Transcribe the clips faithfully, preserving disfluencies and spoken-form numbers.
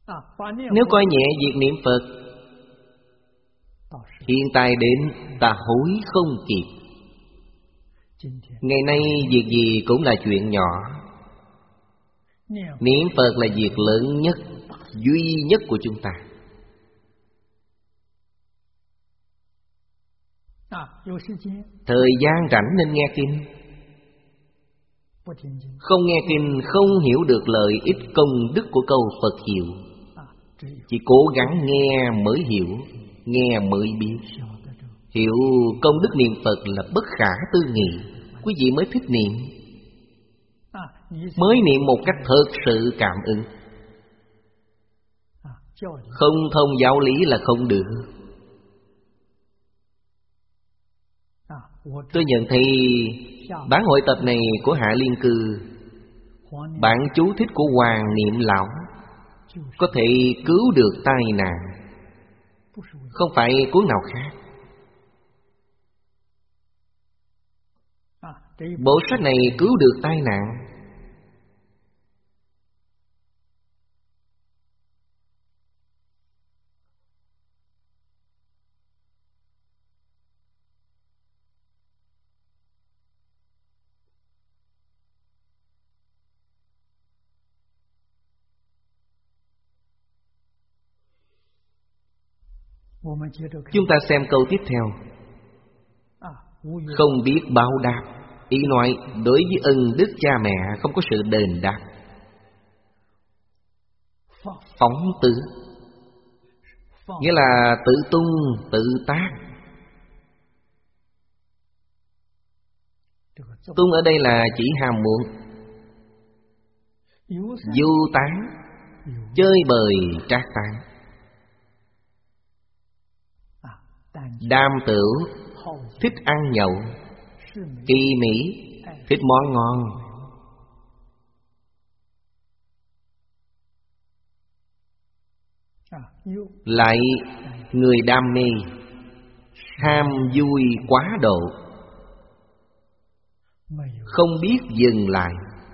Nếu coi nhẹ việc niệm Phật, hiện tại đến ta hối không kịp. Ngày nay việc gì cũng là chuyện nhỏ. Niệm Phật là việc lớn nhất, duy nhất của chúng ta. Thời gian rảnh nên nghe kinh. Không nghe kinh không hiểu được lợi ích công đức của câu Phật hiệu. Chỉ cố gắng nghe mới hiểu, nghe mới biết. Hiểu công đức niệm Phật là bất khả tư nghị, quý vị mới thích niệm. Mới niệm một cách thật sự cảm ứng. Không thông giáo lý là không được. Tôi nhận thấy bản hội tập này của Hạ Liên Cư, bản chú thích của Hoàng Niệm Lão, có thể cứu được tai nạn, không phải cuốn nào khác. Bộ sách này cứu được tai nạn. Chúng ta xem câu tiếp theo. Không biết báo đáp. Ý nói đối với ân đức cha mẹ không có sự đền đáp. Phóng tứ nghĩa là tự tung tự tác. Tung ở đây là chỉ ham muốn. Du tán, chơi bời trác tán. Đam tửu, thích ăn nhậu. Kỳ mỹ, thích món ngon. Lại người đam mê, ham vui quá độ, không biết dừng lại.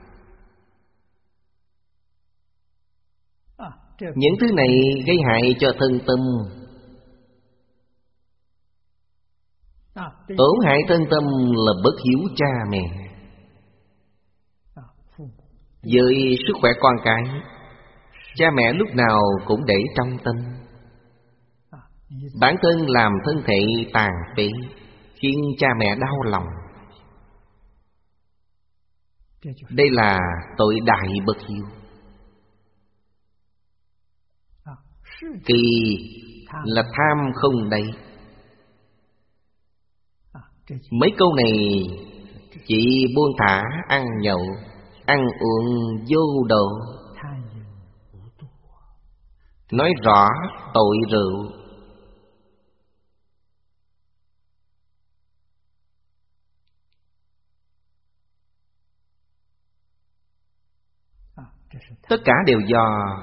Những thứ này gây hại cho thân tâm. Tổn hại thân tâm là bất hiếu cha mẹ. Với sức khỏe con cái, cha mẹ lúc nào cũng để trong tâm. Bản thân làm thân thể tàn phế, khiến cha mẹ đau lòng. Đây là tội đại bất hiếu. Kỳ là tham không đáy. Mấy câu này chỉ buông thả ăn nhậu, ăn uống vô độ. Nói rõ tội rượu. Tất cả đều do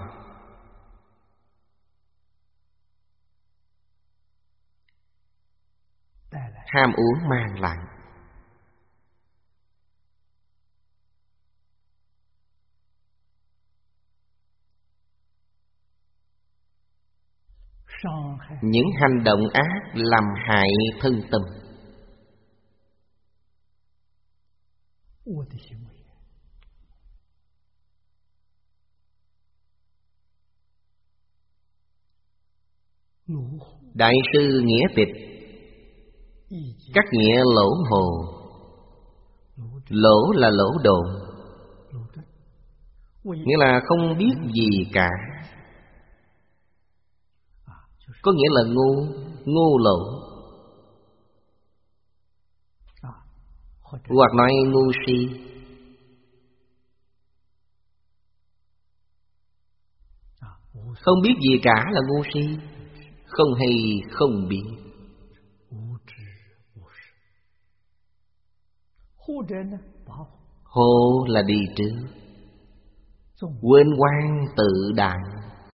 ham uống mang lại. Những hành động ác làm hại thân tâm. Đại sư Nghĩa Tịch cắt nghĩa lỗ hồ. Lỗ là lỗ độn, nghĩa là không biết gì cả. Có nghĩa là ngu, ngu lỗ. Hoặc nói ngu si. Không biết gì cả là ngu si. Không hay không biết. Hồ là đi trước, quên quan tự đại.